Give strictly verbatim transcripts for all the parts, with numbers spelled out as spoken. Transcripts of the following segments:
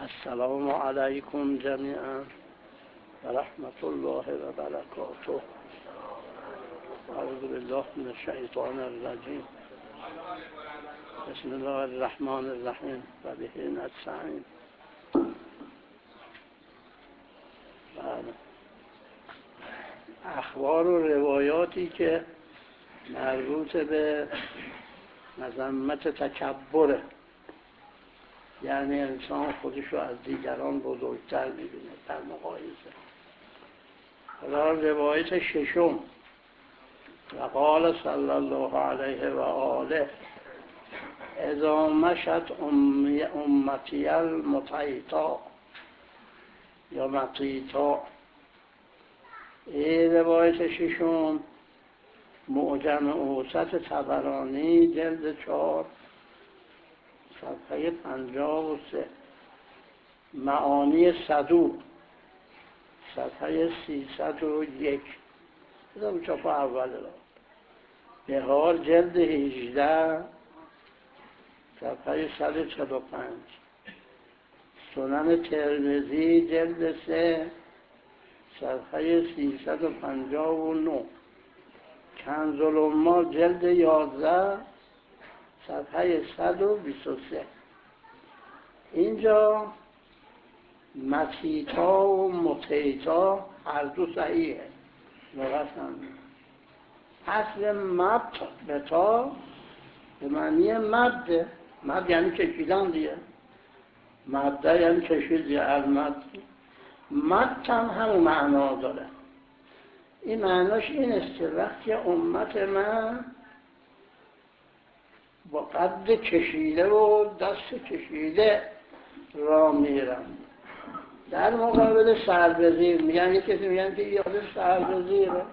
السلام علیکم جمیعا و رحمت الله و برکاته. اعوذ بالله من الشیطان الرجیم. بسم الله الرحمن الرحیم و به نستعین. اخبار و روایاتی که مربوط به مذمت تکبره، یعنی انسان خودش رو از دیگران بزرگتر می‌بینه در مقایسه. حالا روایت ششم: و قال صلی الله علیه و آله اذا مشت امی امتی المطیطا یا مطیطا. این روایت ششم معجم اوسط طبرانی جلد چهار صفحه پنجاه و سه، معانی صدوق صفحه سیصد و یک، بذارم چاپ اول را، بهار جلد هجده صفحه صد و چهل و پنج، سنن ترمذی جلد سه صفحه سیصد و پنجاه و نه، کنز الامال جلد یازده صفحه صد و بیست و سه. اینجا مطیطا و مطیطا هر دو صحیحه لغت هم. اصل مد بتا به معنی مد، مد یعنی کشیدن دیگه، مده یعنی کشید دیگه، المد مد هم همون معنا داره. این معناش این است که وقتی امت من با قد کشیده و دست کشیده را میرم، در مقابل سربزیر میگن، یک کسی میگن که یادم سربزیره،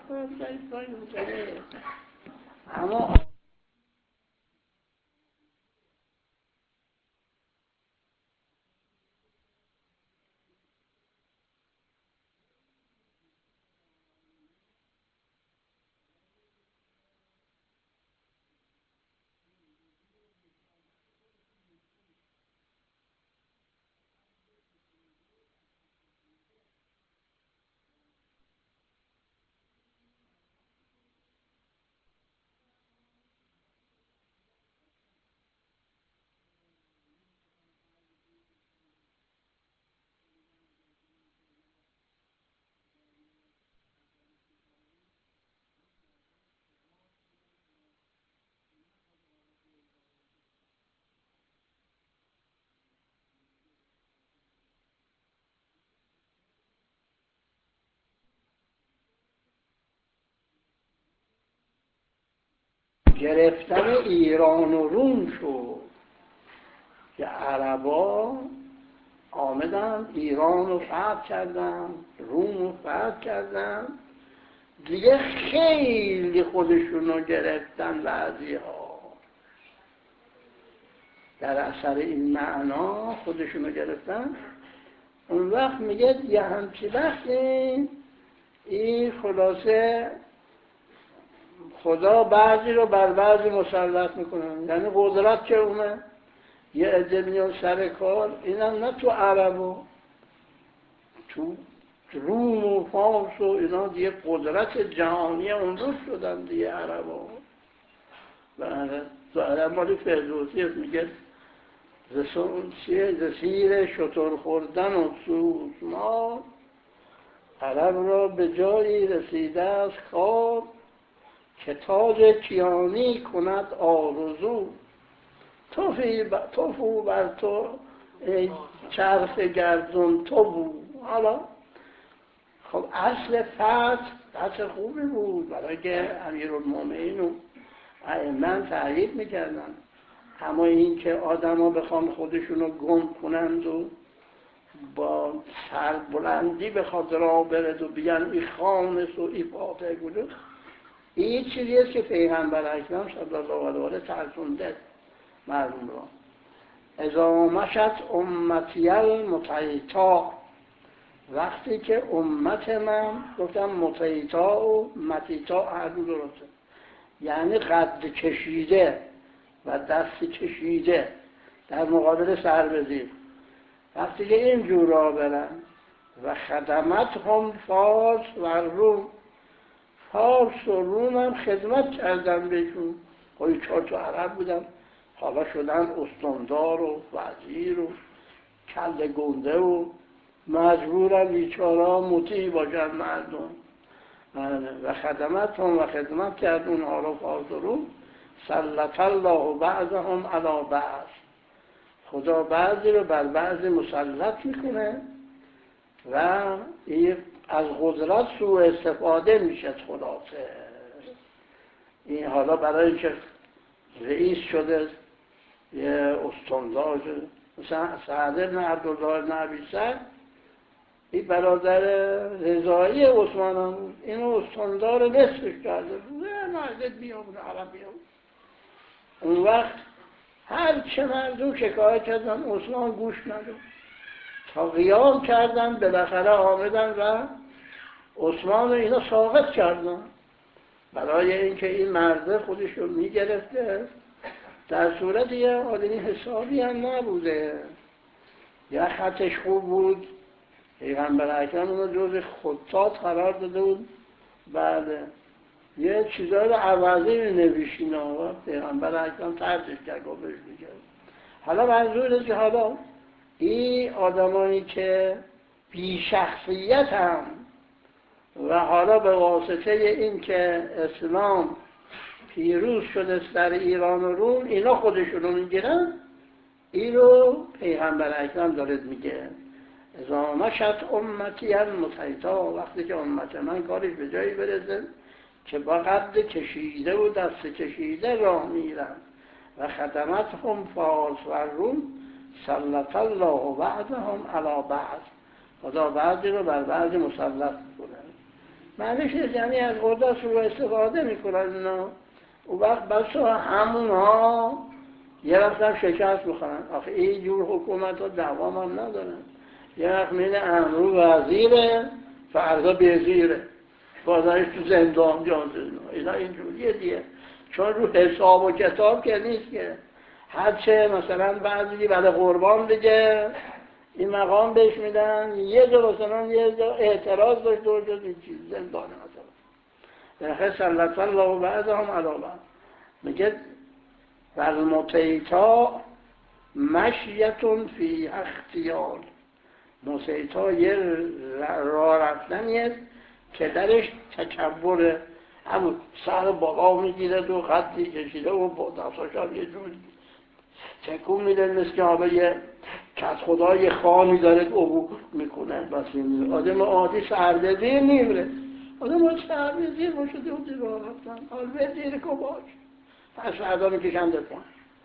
اما گرفتن ایران و روم شد که عربا آمدن ایران رو فتح کردن، روم رو فتح کردن دیگه، خیلی خودشون رو گرفتن بعضی ها، در اثر این معنا خودشون رو گرفتن. اون وقت میگه یه همچی وقتی این خلاصه خدا بعضی رو بر بعضی مسلط میکنن، یعنی قدرت که اومد یه عده میان سر کار، اینم نه تو عرب و تو روم و فارس و اینا دیگه قدرت جهانی اون روز شدن دیگه عرب ها. و ظاهرا مالی فردوسی میگه زسیر شتر خوردن و سوسمار، عرب را به جایی رسیده از خواب که تاج کیانی کند آرزو. توفو بر تو ای چرخ گردون تو بود. حالا خب اصل فتح اصل خوبی بود، برای که امیرالمومنین و ائمه تأیید میکردن، اما این که آدم ها بخوان خودشونو گم کنند و با سربلندی بخواد را برد و بگن ای خامس و ای فاتح گلو، این چیزی است که پیغمبر اکرم صلی الله علیه و آله ترسونده مردم را. اذا مشت امتی المطیطا، وقتی که امت من، گفتم مطیطا و مطیطا هر دو درسته، یعنی قد کشیده و دست کشیده در مقابل سربزیر، وقتی که این جورا برن و خدمت هم فارس و روم، فارس و روم هم خدمت کردن بهشون. خواهی چهار تا عرب بودن، حالا شدن استاندار و وزیر و کل گنده و مجبورن بیچارا مطیع باشن مردم. و خدمت هم و خدمت کرد اونها رو فارس و روم. سلط الله بعضهم علی بعض، خدا بعضی رو بر بعضی مسلط میکنه و این از قدرت سوء استفاده میشه. خلاصه این حالا برای که رئیس شده، یه استاندار شده، مثلا سعد بن عبدالله بن ابی سعد، این برادر رضایی عثمان هم بود، اینو استاندار نصفش کرده بود، مردت بیا بود، عرب بیا بود. اون وقت هر چه مردم شکایت کردن عثمان گوش نداد، تا قیام کردن بالاخره آمدن و عثمان رو اینا ساقط کردن برای اینکه این مرده خودش رو میگرفته، در صورت یه آدمی حسابی هم نبوده، یا خطش خوب بود، پیغمبر اکرم اونو جز خطاط قرار داده بود، بعد یه چیزایی رو عوضی می نویشین و پیغمبر اکرم تردش کرد و بهش دیگه. حالا منظور که حالا این آدمانی که بی شخصیت هم و حالا به واسطه این که اسلام پیروز شده در ایران و روم، اینا خودشون رو میگیرن، این رو پیغمبر اکرم دارد میگه اذا مشت امتی المسیطا، وقتی که امت من کارش به جایی برسه که با قد کشیده و دست کشیده راه میرن و خدمت هم فارس و روم، سلط الله بعضهم علی بعض، خدا بعضی رو بر بعضی مسلط کنه. معنیش یعنی از قدرت رو استفاده میکنن اینا، او وقت بس همون ها یه وقت هم شکست میخورن. آخه این جور حکومت ها دوام هم ندارن، یه وقت میده امرو وزیره فردا بزیره، بازنش تو زندان جان زندان، اینا اینجوریه دیگه، چون رو حساب و کتاب که نیست که هرچه مثلا بعضی برای قربان بگه این مقام بهش میدن، یه جا مثلا یه جا اعتراض داشت دور جا این چیز زندانه مثلا. در سلط الله بعضهم علی بعض میگه والمطیطا مشیتون فی اختیار، مسیطا یه راه رفتنیه که درش تکبره، همون سر بالا میگیره و خطی کشیده و با دستاش هم یه جور تکون میده، مثل که حالا یه کت خدای خانی داره عبور میکنه. بس این آدم عادی سردبیر نیمره، آدم عادی سردبیر باشه دیو راه رفتن، حال وزیر که باش پس فردا میکشن دفعه.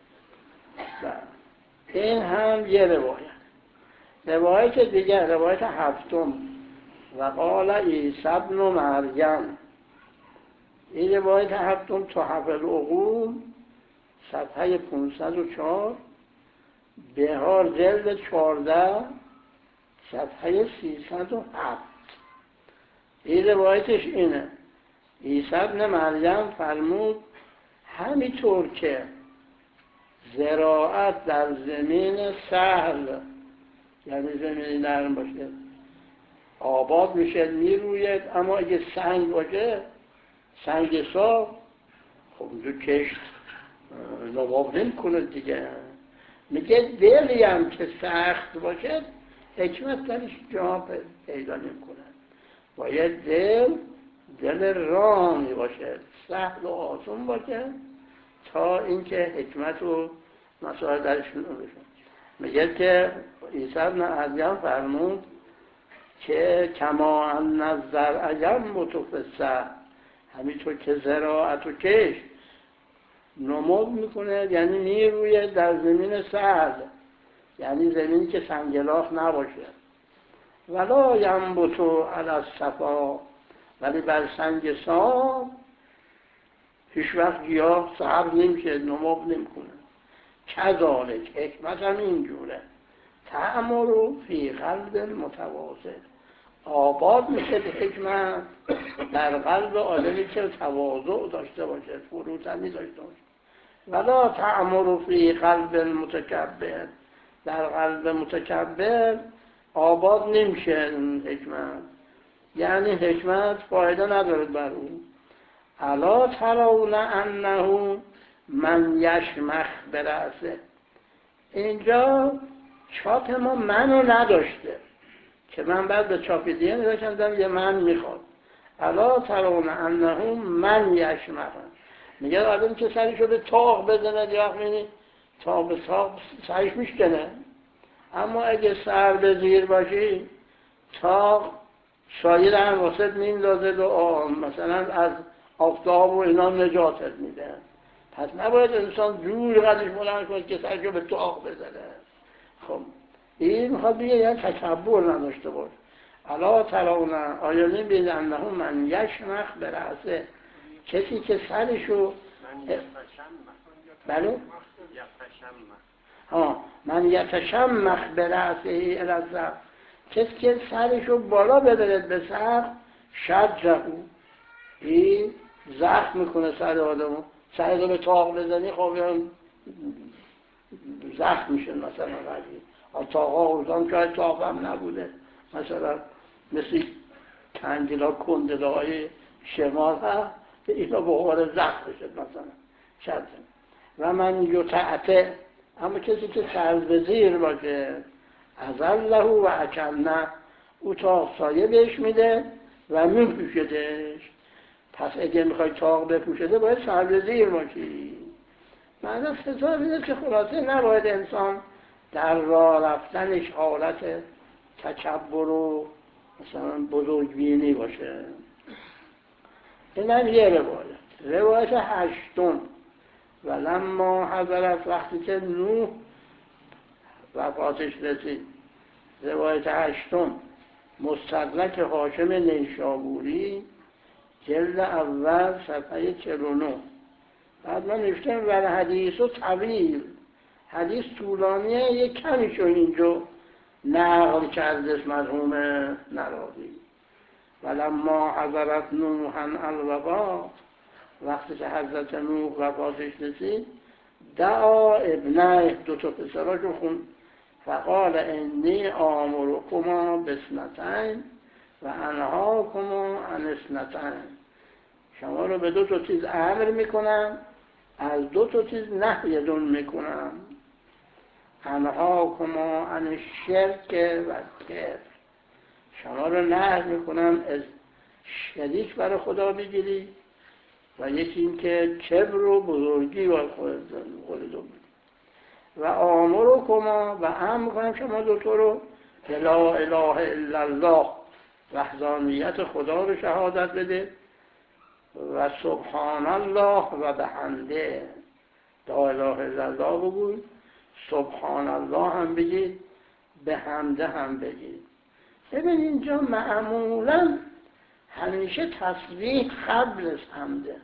این هم یه روایت. روایت دیگر، روایت هفتم، و قال عیسی ابن مریم، این روایت هفتم تحف العقول صفحه پانصد و چهار، بهار جلد چهارده صفحه سیصد و هفت. این روایتش اینه: عیسی ابن مریم فرمود همینطور که زراعت در زمین سهل، یعنی زمین نرم باشه، آباد میشه میروید، اما اگه سنگ باشه، سنگ صاف، خب اونجا کشت نباب نمی کنه دیگه. میگه دلی هم که سخت باشه حکمت درش جا پیدا نمی کنه. باید دل دل رامی باشه، سهل و آسون باشه تا اینکه حکمت و مسائل درش نمیشه. میگه که عیسی ابن مریم فرمود که کما ان الزرع ینبت فی السهل، همینطور که زراعت و کشت نمو میکنه، یعنی میرویه در زمین سهل، یعنی زمین که سنگلاخ نباشه. ولا ینبت علی الصفا، ولی بر سنگ صاف هیچ وقت گیاه سبز نمیشه، نمو نمیکنه. کذالک، حکمت هم اینجوره، تعمر فی قلب المتواضع، آباد میشه حکمت در قلب آدمی که تواضع داشته باشه، فروتنی داشته باشه. ولا تعمر فی قلب المتکبر، در قلب متکبر آباد نمیشه این حکمت، یعنی حکمت فایده ندارد بر او. الا ترون انه من یشمخ برأسه. اینجا چاپ ما منو نداشته که من بعد به چاپ دیگه نوشتم یه من میخواد. الا ترون انه من یشمخ، میگه آدم که سرشو به تاق بزنه یا خیلی تاق به تاق سرش میشکنه، اما اگه سر به زیر باشی تاق شاید هم واسط میندازه و مثلا از آفتاب و اینا نجاتت میده. پس نباید انسان جور قدش بلند کنه که سرشو به تاق بزنه. خب این میخواد بگه یعنی تکبر نداشته باش. الا ترون، آیا نمی‌بینید انه من یشمخ برأسه، کسی که سرشو بله ها من یتشمخ برأسه الازر، کسی که سرشو بالا ببرد به سر شجعه، این زخم میکنه سر آدمو. سرشو به تاق بزنی خب زخم میشه مثلا. ولی تاقا اوزان شاید تاق هم نبوده، مثلا مثل کنجلا کندله های شمال ها اینا بخوره زخم بشه مثلا شد. و من یطعته، اما کسی که سر به زیر باشه ازله و اکنه، او تاق سایه بهش میده و میپوشدش. پس اگه میخوای تاق بپوشده باید سر به زیر باشی. معنی خطاب اینه که خلاصه نباید انسان در راه رفتنش حالت تکبر و مثلا بزرگبینی باشه. این هم یه روایت. روایت هشتم، و لما حضرت، وقتی که نوح وفاتش رسید. روایت هشتم مستدرک حاکم نیشابوری، جلد اول صفحه چهل و نه. بعد من نوشتم و حدیث و طویل، حدیث طولانیه، یک کمی شو اینجا نقل کردش مرحوم نراقی. ولما حضرت نوحا الوفات، وقتی که حضرت نوح وفاتش رسید، دعا ابنه، دو تا پسراشو خون، فقال انی آمرکما بسنتین و انهاکما عن اثنتین، شما رو به دو تا چیز امر میکنم، از دو تا چیز نهیتون میکنم. انهاکما عن الشرک و الکفر، شما رو نهی میکنم از شریک برای خدا بگیری و یکی این که کبر و بزرگی باید خودتون. و آمرکما، و امر میکنم شما دوتا رو لا اله الا الله، وحدانیت خدا رو شهادت بده، و سبحان الله و بحمده، لا اله الا الله بگوی، سبحان الله هم بگید، بحمده هم بگید. ببین اینجا معمولا همیشه تسبیح قبل از حمده.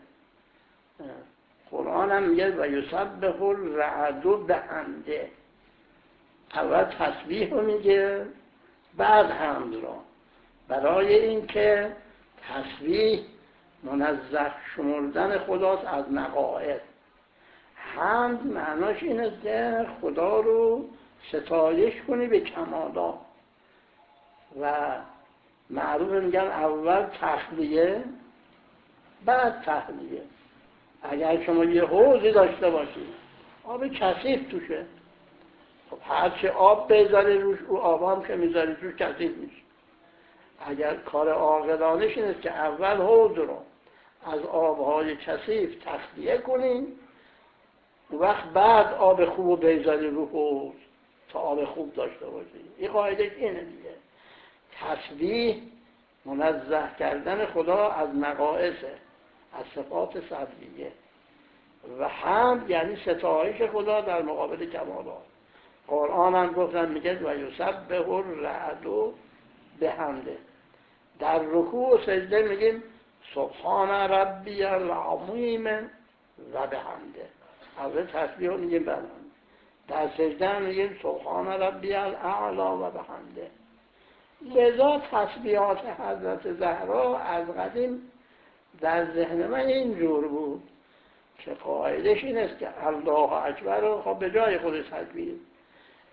قرآن هم میگه و یسبح الرعد بحمده، اول تسبیح رو میگه بعد حمد رو، برای اینکه تسبیح منزه شمردن خداست از نقائص. حمد معناش اینه که خدا رو ستایش کنی به کمالات. و معروف میگن اول تخلیه بعد تحلیه. اگر شما یه حوضی داشته باشید آب کثیف توشه، خب هرچی آب بذاری روش، او آب هم که میذاری روش کثیف میشه. اگر کار عاقلانش این است که اول حوض رو از آبهای کثیف تخلیه کنین، وقت بعد آب خوب بذاری رو حوض تا آب خوب داشته باشید. این قاعده اینه دیگه. تسبیح منزه کردن خدا از نقائصه، از صفات سلبیه. و حمد یعنی ستایش خدا در مقابل کمالات. قرآن هم گفتن میگه و یسبح الرعد بحمده. در رکوع و سجده میگیم سبحان ربی العظیم و بحمده. اول تسبیح میگیم بحمده. در سجده میگیم سبحان ربی الاعلی و بحمده. لذا تسبیحات حضرت زهرا از قدیم در ذهن من اینجور بود که قاعدش این است که الله اکبر رو خب به جای خودش تکبیر،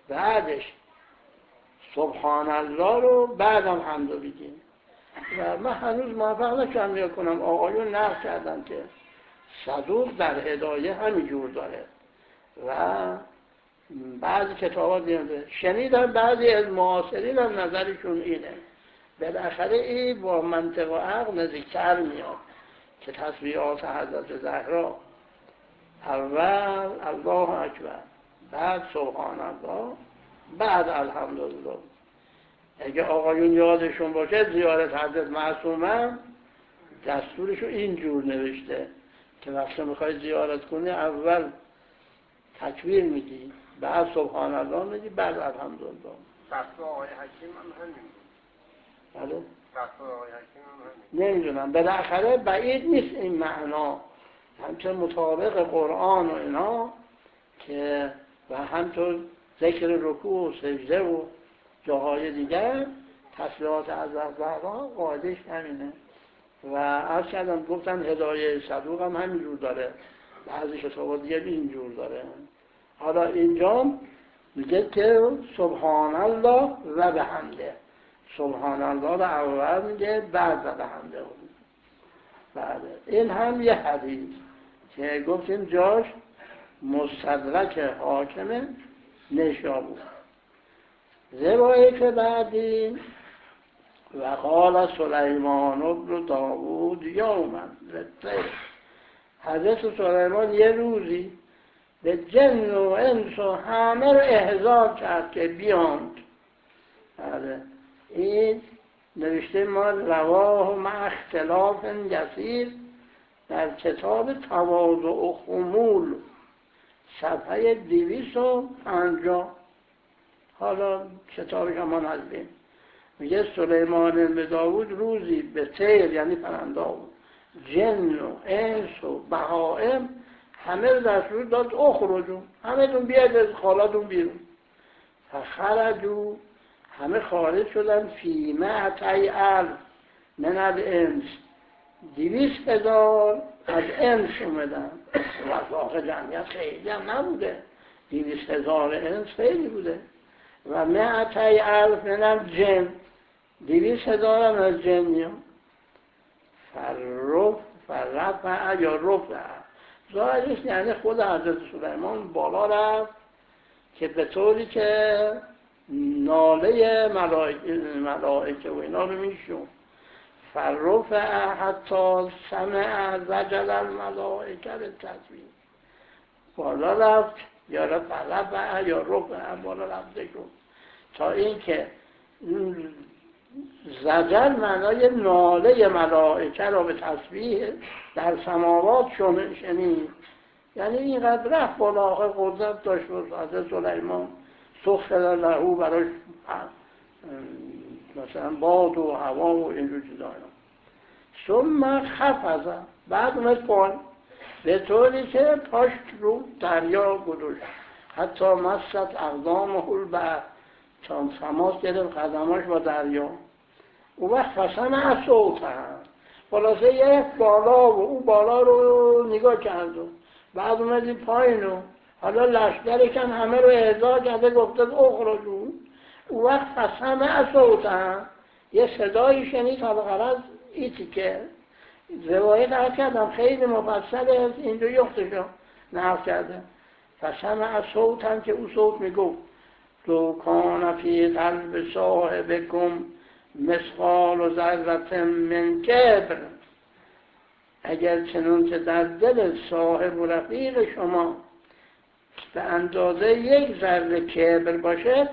بعدش سبحان الله رو بعدم حمد رو بگیم. و من هنوز موفق نشدم نیا کنم آقایون نقل کردن که صدوق در هدایه همینجور داره و بعضی کتابات دیده. شنیدم بعضی از معاصرین هم نظرشون اینه. بالاخره این با منطق و عقل نزدیکتر میاد که تسبیحات حضرت زهرا اول الله اکبر، بعد سبحان الله، بعد الحمدلله. اگه آقایون یادشون باشه زیارت حضرت معصومه دستورشو اینجور نوشته که وقتی میخوای زیارت کنی اول تکبیر میگی، بعد سبحان الله میگی، بعد الحمدلله. دستور آقای حکیم هم همین بود. بله؟ دستور آقای حکیم هم همین. نمیدونم، بالاخره بعید نیست این معنا همچنین مطابق قرآن و اینا که و همطور ذکر رکوع و سجده و جاهای دیگر تسبیحات از زهرا قاعدش همینه. و عرض کردم گفتن هدایه صدوق هم همینجور داره، بعضی کتابات دیگه اینجور داره. حالا اینجا میگه که سبحان الله و بحمده، سبحان الله رو اول میگه بعد و بحمده. بعد این هم یه حدیث که گفتیم جاش مستدرک حاکم نیشابور. روایت بعدی و قال سلیمان ابن داوود یوما للطیر، حضرت سلیمان یه روزی به جن و انس و همه رو احضار کرد که بیاند. این نوشته ما رواه مع اختلاف یسیر در کتاب تواضع و خمول صفحه دویست و پنجاه. حالا کتابش هم ما نزدیم. میگه سلیمان بن داوود روزی به طیر یعنی پرنده بود، جن و انس و بهائم همه رو دستور داد اخرجوا، همه تون بیاید از خالاتون بیرون. فخرجوا، همه خارج شدن، فی مئتی الف من الانس، دویست هزار از انس اومدن. و واقع جمعیت خیلی هم نبوده، دویست هزار انس خیلی بوده. و مئتی الف من الجن، دویست هزار هم از جنیان. فرف فرفع یا رفع، ظاهرش یعنی خود حضرت سلیمان بالا رفت که به طوری که ناله ملائکه, ملائکه و اینا رو میشون. فرفع حتی سمع زجل الملائکه بالتسبیح، بالا رفت یا رفع یا رفع بالا رفته شد تا اینکه زجل معنای ناله ملائکه را به تسبیح در سماوات شنید. یعنی اینقدر رفت بالا، آخر قدرت داشت حضرت سلیمان سخر لهو براش مثلا باد و هوا و اینجور چیزا. ثم خفض، بعد اومد پایین به طوری که پاش رو دریا گذاشت، حتی مست اقدامه البحر، تا تماس گرفت قدماش با دریا. اون وقت فسمع صوتا، خلاصه یک بالا و اون بالا رو نگاه کرد و بعد اومدی پایین و حالا لشکرش هم همه رو احضار کرده، گفته اخرجوا. اون وقت فسمع صوتا، یه صدایی شنید، حالا غرض ایتی که روایت عرض کردم خیلی مفصله، از اینجا یختشو نقل کرده. فسمع صوتا که اون صوت میگفت لو کان فی قلب صاحبکم مثقال ذره من کبر، اگر چنان که در دل صاحب و رفیق شما به اندازه یک ذره کبر باشد،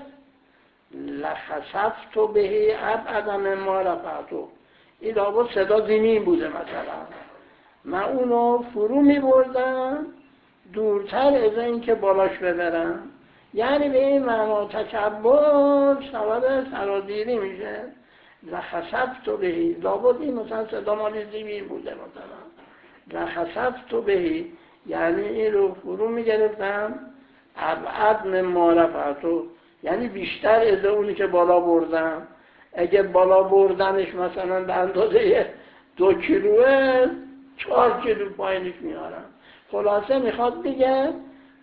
لخسفت بهی ابعد مما رفعته، این لابد صدا زمین بوده، مثلا من اونو فرو می بردم دورتر از این که بالاش ببرم. یعنی به این معنا تکبر سبب سرازیری میشه. لخسفت بهی، لابد این مثلا صدا مالی زمین بوده، مثلا لخسفت بهی یعنی این رو فرو می گرفتم ابعد مما رفعته، یعنی بیشتر از اونی که بالا بردم. اگه بالا بردنش مثلا به اندازه دو کیلوه، چهار کیلو پایینش میارم. خلاصه میخواد بگه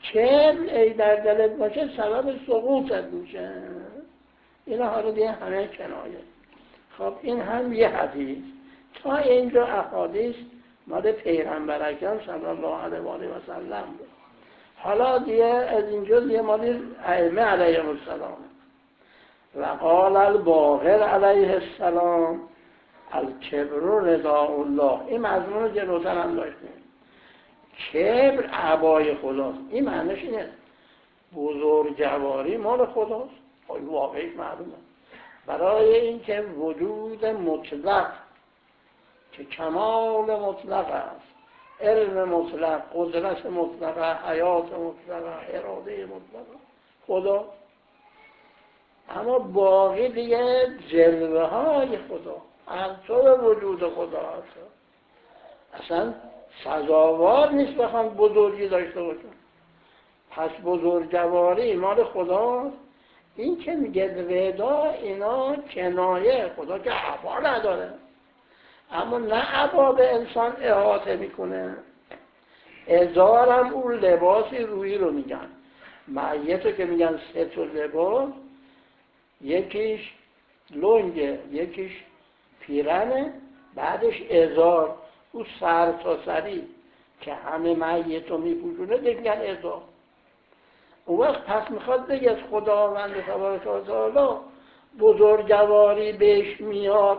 کبر ای در دلت باشه سبب سقوطت میشه. اینا حالا دیگه همه کنایه. خب این هم یه حدیث. تا اینجا احادیث مال پیغمبر اکرم صلی الله علیه و آله و سلم بود. حالا دیگه از اینجا دیگه مال ائمه علیهم السلام. و قال الباقر علیه السلام الکبر رضا الله. این مضمون رو جلوتر هم داشتیم. کبر عبای خداست. این معنیش اینه بزرگواری مال خداست. خیلی واقعیش معلومه. برای اینکه وجود مطلق که کمال مطلق است، علم مطلق، قدرت مطلق، حیات مطلق، اراده مطلق خدا، اما باقی دیگه جلوه های خدا عنصر وجود خدا هست. اصلا سزاوار نیست بخوان بزرگی داشته باشن. پس بزرگواری مال خداست. این که میگه رضا اینا کنایه، خدا که عبا نداره، اما نه عبا به انسان احاطه میکنه. ازارم اون لباسی روی رو میگن. معیتو که میگن سه تا لباس، یکیش لنگه، یکیش پیرنه، بعدش ازار، اون سر تا سری که همه معیتو میپوشونه میگن ازار. اون وقت پس میخواد بگه خداوند تبارک و تعالی بزرگواری بهش میاد.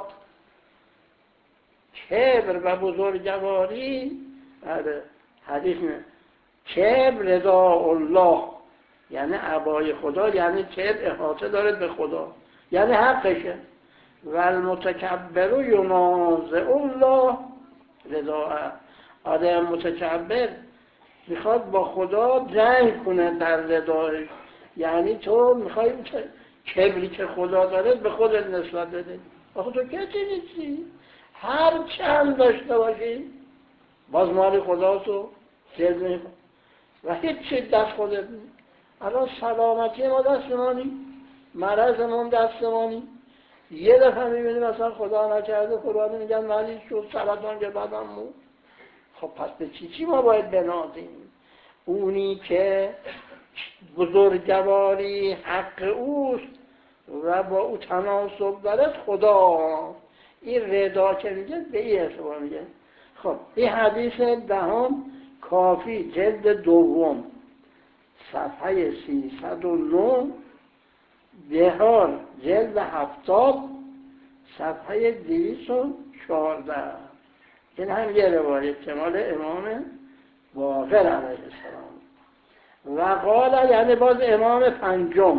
کبر و بزرگواری حدیث نه. کبر رضا الله یعنی عبای خدا، یعنی کبر احاطه داره به خدا، یعنی حقشه. و المتکبر ینازع الله رضا. آدم متکبر میخواد با خدا جنگ کنه در رضایش. یعنی تو میخوای کبری که خدا داره به خودت نسبت بده. آخه تو کسی نیستی، هر چند داشته باشی باز مال خداست و جلد میکن و هیچ چیز دست خودت نیست. الان سلامتی ما دستمانی، مرضمون دستمانی. یه دفعه میبینی مثلا خدا نکرده قرآن میگن مریض شد، سرطان که بدن مون. خب پس به چی چی ما باید بنازیم؟ اونی که بزرگواری حق اوست و با او تناسب دارد خدا. این رضا که میگه به این اعتبار میگه. خب این حدیث دهم کافی جلد دوم صفحه سیصد و نه، بهار جلد هفتاد صفحه دویست و چهارده. این هم یه روایت که مال امام باقر علیه السلام. و قال یعنی باز امام پنجم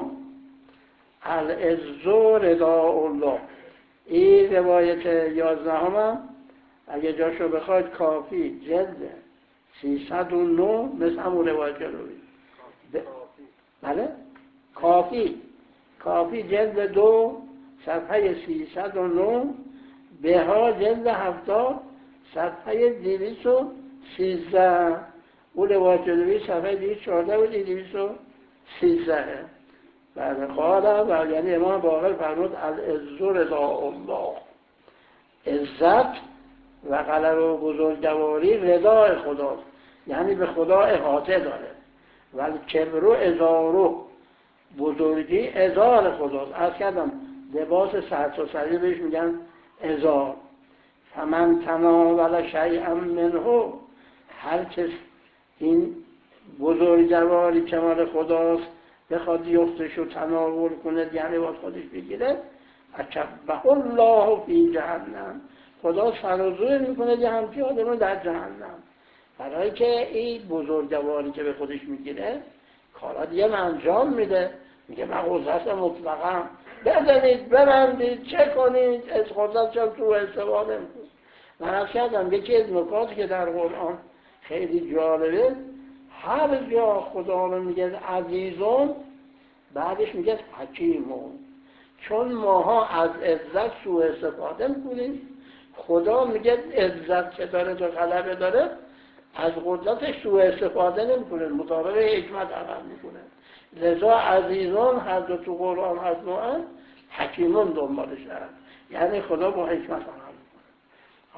العز رضا الله. این روایت یازدهم هم اگه جاشو بخواید کافی جلد سیصد و نه مثل همون روایت جلوی ب... بله؟ کافی کافی جلد دو صفحه سیصد و نه، بها جلد هفتاد صفحه دویست و سیزده. اون روایت جلوی صفحه دویست و چهارده و دویست و سیزده. بعد قال و یعنی امام باقر فرمود العز رضا الله. عزت و غلبه و بزرگواری رضای خداست، یعنی به خدا احاطه داره. ولی کبر و ازارو، بزرگی ازار خداست. از کردم لباس سر تا سری بهش میگن ازار. فمن تناول شیئا منه، هر کس این بزرگواری که مال خداست بخواد یختش رو تناول کنه، یعنی باز خودش بگیره، اکبه الله فی جهنم، خدا سرازور میکنه یه همچی آدم در جهنم. برای که این بزرگواری که به خودش میگیره کارا دیگه انجام میده، میگه من قدرت مطلقم، بزنید ببندید چه کنید، از قدرت چون تو استفاده میکنید. من از کردم یکی از نکاتی که در قرآن خیلی جالبه، هر جا خدا رو میگه عزیزون بعدش میگه حکیمون. چون ماها از عزت سوء استفاده میکنیم، خدا میگه عزت که داره تو غلبه داره از قدرتش سوء استفاده نمیکنه، مطابق حکمت عمل میکنه. لذا عزیزان هر دو تو قرآن هست نوعا حکیمون دنبالش هست، یعنی خدا با حکمت عمل میکنه.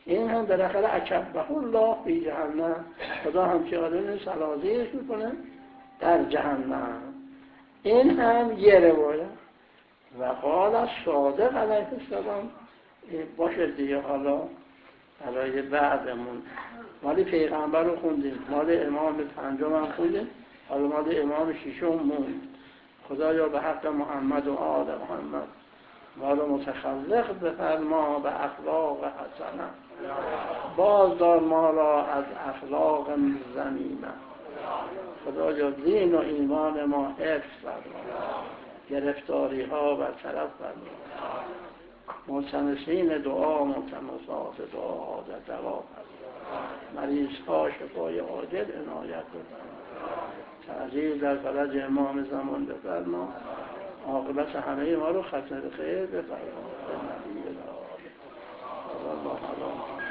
این هم بالاخره اکبه الله فی جهنم، خدا هم که آدم سلازیش میکنه در جهنم. این هم یه روایت. و قال صادق علیه السلام باشه دیگه، حالا برای بعدمون مال پیغمبر رو خوندیم، مال امام پنجم هم خوندیم، حالا مال امام ششم موند. خدایا به حق محمد و آل محمد ما رو متخلق بفرما به اخلاق حسنه، بازدار ما را از اخلاق ذمیمه. خدایا دین و ایمان ما حفظ فرما، گرفتاری ها برطرف فرما، ملتمسین دعا ملتمسات دعا عادت دوا فرما، مریض ها شفای عاجل عنایت بفرما، تعجیل در فرج امام زمان بفرما، عاقبت همه ما رو ختم خیر بفرما. نبی الله الله